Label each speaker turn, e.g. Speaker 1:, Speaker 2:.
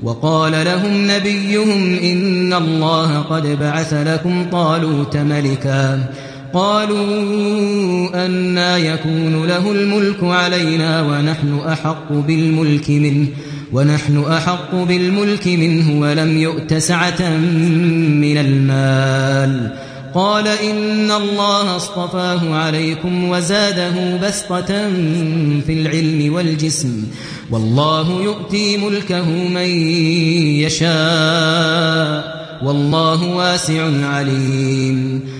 Speaker 1: وقال لهم نبيهم إن الله قد بعث لكم طالوت ملكا قالوا أنى يكون له الملك علينا ونحن أحق بالملك منه ولم يؤت سعة من المال قال إن الله اصطفاه عليكم وزاده بسطة في العلم والجسم والله يؤتي ملكه من يشاء والله واسع عليم